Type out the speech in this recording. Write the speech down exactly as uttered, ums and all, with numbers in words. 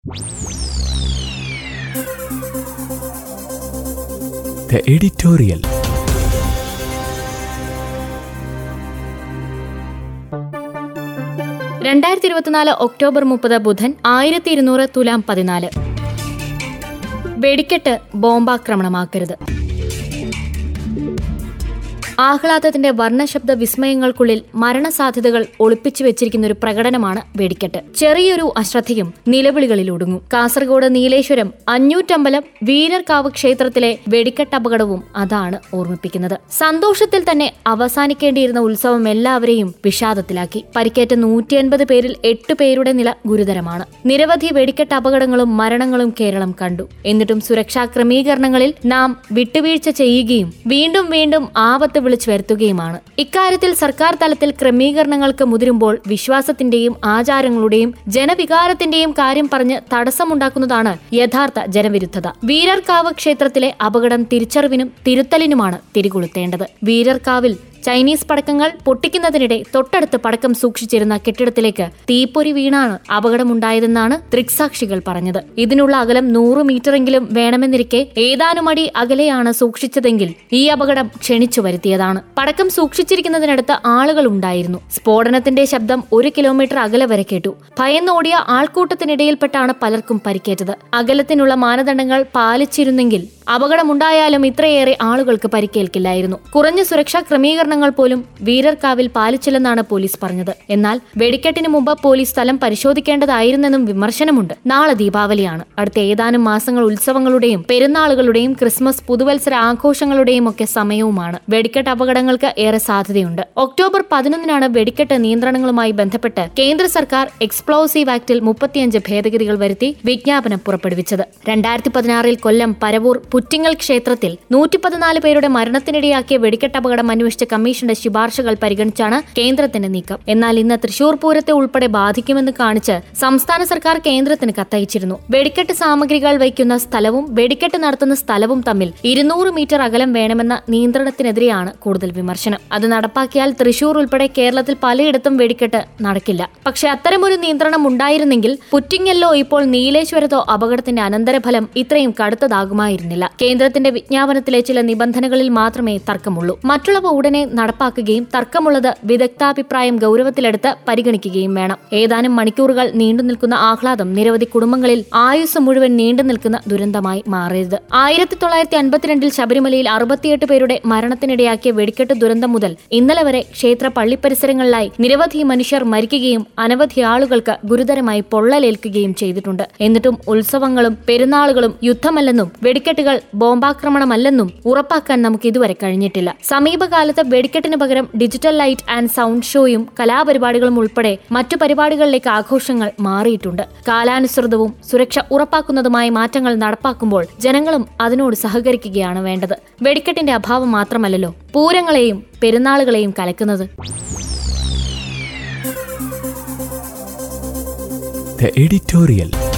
The editorial. രണ്ടായിരത്തി ഇരുപത്തിനാല് October മുപ്പത് ബുധൻ. ആയിരത്തി ഇരുന്നൂറ് തുലാം പതിനാല്. വെടിക്കെട്ട് ബോംബാക്രമണമാക്കരുത്. ആഹ്ലാദത്തിന്റെ വർണ്ണശബ്ദ വിസ്മയങ്ങൾക്കുള്ളിൽ മരണസാധ്യതകൾ ഒളിപ്പിച്ചു വെച്ചിരിക്കുന്ന ഒരു പ്രകടനമാണ് വെടിക്കെട്ട്. ചെറിയൊരു അശ്രദ്ധയും നിലവിളികളിൽ ഒടുങ്ങും. കാസർഗോഡ് നീലേശ്വരം അഞ്ഞൂറ്റമ്പലം വീരർകാവ് ക്ഷേത്രത്തിലെ വെടിക്കെട്ട് അപകടവും അതാണ് ഓർമ്മിപ്പിക്കുന്നത്. സന്തോഷത്തിൽ തന്നെ അവസാനിക്കേണ്ടിയിരുന്ന ഉത്സവം എല്ലാവരെയും വിഷാദത്തിലാക്കി. പരിക്കേറ്റ നൂറ്റി അൻപത് പേരിൽ എട്ട് പേരുടെ നില ഗുരുതരമാണ്. നിരവധി വെടിക്കെട്ട് അപകടങ്ങളും മരണങ്ങളും കേരളം കണ്ടു. എന്നിട്ടും സുരക്ഷാ ക്രമീകരണങ്ങളിൽ നാം വിട്ടുവീഴ്ച ചെയ്യുകയും വീണ്ടും വീണ്ടും ആപത്ത് വിളിച്ചു വരുത്തുകയുമാണ്. ഇക്കാര്യത്തിൽ സർക്കാർ തലത്തിൽ ക്രമീകരണങ്ങൾക്ക് മുതിരുമ്പോൾ വിശ്വാസത്തിന്റെയും ആചാരങ്ങളുടെയും ജനവികാരത്തിന്റെയും കാര്യം പറഞ്ഞ് തടസ്സമുണ്ടാക്കുന്നതാണ് യഥാർത്ഥ ജനവിരുദ്ധത. വീരർകാവ് ക്ഷേത്രത്തിലെ അപകടം തിരിച്ചറിവിനും തിരുത്തലിനുമാണ് തിരികൊളുത്തേണ്ടത്. വീരർകാവിൽ ചൈനീസ് പടക്കങ്ങൾ പൊട്ടിക്കുന്നതിനിടെ തൊട്ടടുത്ത് പടക്കം സൂക്ഷിച്ചിരുന്ന കെട്ടിടത്തിലേക്ക് തീപ്പൊരി വീണാണ് അപകടമുണ്ടായതെന്നാണ് ദൃക്സാക്ഷികൾ പറഞ്ഞത്. ഇതിനുള്ള അകലം നൂറ് മീറ്ററെങ്കിലും വേണമെന്നിരിക്കെ ഏതാനും അടി അകലെയാണ് സൂക്ഷിച്ചതെങ്കിൽ ഈ അപകടം ക്ഷണിച്ചു വരുത്തിയതാണ്. പടക്കം സൂക്ഷിച്ചിരിക്കുന്നതിനടുത്ത് ആളുകൾ ഉണ്ടായിരുന്നു. സ്ഫോടനത്തിന്റെ ശബ്ദം ഒരു കിലോമീറ്റർ അകലെ വരെ കേട്ടു. ഭയന്നോടിയ ആൾക്കൂട്ടത്തിനിടയിൽപ്പെട്ടാണ് പലർക്കും പരിക്കേറ്റത്. അകലത്തിനുള്ള മാനദണ്ഡങ്ങൾ പാലിച്ചിരുന്നെങ്കിൽ അപകടമുണ്ടായാലും ഇത്രയേറെ ആളുകൾക്ക് പരിക്കേൽക്കില്ലായിരുന്നു. കുറഞ്ഞ സുരക്ഷാ ക്രമീകരണങ്ങൾ പോലും വീരർകാവിൽ പാലിച്ചില്ലെന്നാണ് പോലീസ് പറഞ്ഞത്. എന്നാൽ വെടിക്കെട്ടിന് മുമ്പ് പോലീസ് സ്ഥലം പരിശോധിക്കേണ്ടതായിരുന്നെന്നും വിമർശനമുണ്ട്. നാളെ ദീപാവലിയാണ്. അടുത്ത ഏതാനും മാസങ്ങൾ ഉത്സവങ്ങളുടെയും പെരുന്നാളുകളുടെയും ക്രിസ്മസ് പുതുവത്സര ആഘോഷങ്ങളുടെയും ഒക്കെ സമയവുമാണ്. വെടിക്കെട്ട് അപകടങ്ങൾക്ക് ഏറെ സാധ്യതയുണ്ട്. ഒക്ടോബർ പതിനൊന്നിനാണ് വെടിക്കെട്ട് നിയന്ത്രണങ്ങളുമായി ബന്ധപ്പെട്ട് കേന്ദ്ര സർക്കാർ എക്സ്പ്ലോസീവ് ആക്ടിൽ മുപ്പത്തിയഞ്ച് ഭേദഗതികൾ വരുത്തി വിജ്ഞാപനം പുറപ്പെടുവിച്ചത്. രണ്ടായിരത്തി പതിനാറിൽ കൊല്ലം പരവൂർ പുറ്റിങ്ങൽ ക്ഷേത്രത്തിൽ നൂറ്റി പതിനാല് പേരുടെ മരണത്തിനിടയാക്കിയ വെടിക്കെട്ട് അപകടം അന്വേഷിച്ച കമ്മീഷന്റെ ശുപാർശകൾ പരിഗണിച്ചാണ് കേന്ദ്രത്തിന്റെ നീക്കം. എന്നാൽ ഇന്ന് തൃശൂർ പൂരത്തെ ഉൾപ്പെടെ ബാധിക്കുമെന്ന് കാണിച്ച് സംസ്ഥാന സർക്കാർ കേന്ദ്രത്തിന് കത്തയച്ചിരുന്നു. വെടിക്കെട്ട് സാമഗ്രികൾ വയ്ക്കുന്ന സ്ഥലവും വെടിക്കെട്ട് നടത്തുന്ന സ്ഥലവും തമ്മിൽ ഇരുന്നൂറ് മീറ്റർ അകലം വേണമെന്ന നിയന്ത്രണത്തിനെതിരെയാണ് കൂടുതൽ വിമർശനം. അത് നടപ്പാക്കിയാൽ തൃശൂർ ഉൾപ്പെടെ കേരളത്തിൽ പലയിടത്തും വെടിക്കെട്ട് നടക്കില്ല. പക്ഷെ അത്തരമൊരു നിയന്ത്രണം ഉണ്ടായിരുന്നെങ്കിൽ പുറ്റിങ്ങലിലോ ഇപ്പോൾ നീലേശ്വരത്തോ അപകടത്തിന്റെ അനന്തരഫലം ഇത്രയും കടുത്തതാകുമായിരുന്നില്ല. കേന്ദ്രത്തിന്റെ വിജ്ഞാപനത്തിലെ ചില നിബന്ധനകളിൽ മാത്രമേ തർക്കമുള്ളൂ. മറ്റുള്ളവ ഉടനെ നടപ്പാക്കുകയും തർക്കമുള്ളത് വിദഗ്ധാഭിപ്രായം ഗൗരവത്തിലെടുത്ത് പരിഗണിക്കുകയും വേണം. ഏതാനും മണിക്കൂറുകൾ നീണ്ടു നിൽക്കുന്ന ആഹ്ലാദം നിരവധി കുടുംബങ്ങളിൽ ആയുസ് മുഴുവൻ നീണ്ടു നിൽക്കുന്ന ദുരന്തമായി മാറരുത്. ആയിരത്തി തൊള്ളായിരത്തി അൻപത്തിരണ്ടിൽ ശബരിമലയിൽ അറുപത്തിയെട്ട് പേരുടെ മരണത്തിനിടയാക്കിയ വെടിക്കെട്ട് ദുരന്തം മുതൽ ഇന്നലെ വരെ ക്ഷേത്ര പള്ളിപ്പരിസരങ്ങളിലായി നിരവധി മനുഷ്യർ മരിക്കുകയും അനവധി ആളുകൾക്ക് ഗുരുതരമായി പൊള്ളലേൽക്കുകയും ചെയ്തിട്ടുണ്ട്. എന്നിട്ടും ഉത്സവങ്ങളും പെരുന്നാളുകളും യുദ്ധമല്ലെന്നും വെടിക്കെട്ടുകൾ ബോംബാക്രമണമല്ലെന്നും ഉറപ്പാക്കാൻ നമുക്ക് ഇതുവരെ കഴിഞ്ഞിട്ടില്ല. സമീപകാലത്ത് വെടിക്കെട്ടിന് പകരം ഡിജിറ്റൽ ലൈറ്റ് ആൻഡ് സൗണ്ട് ഷോയും കലാപരിപാടികളും ഉൾപ്പെടെ മറ്റു പരിപാടികളിലേക്ക് ആഘോഷങ്ങൾ മാറിയിട്ടുണ്ട്. കാലാനുസൃതവും സുരക്ഷ ഉറപ്പാക്കുന്നതുമായ മാറ്റങ്ങൾ നടപ്പാക്കുമ്പോൾ ജനങ്ങളും അതിനോട് സഹകരിക്കുകയാണ് വേണ്ടത്. വെടിക്കെട്ടിന്റെ അഭാവം മാത്രമല്ലല്ലോ പൂരങ്ങളെയും പെരുന്നാളുകളെയും കലക്കുന്നത്. The editorial.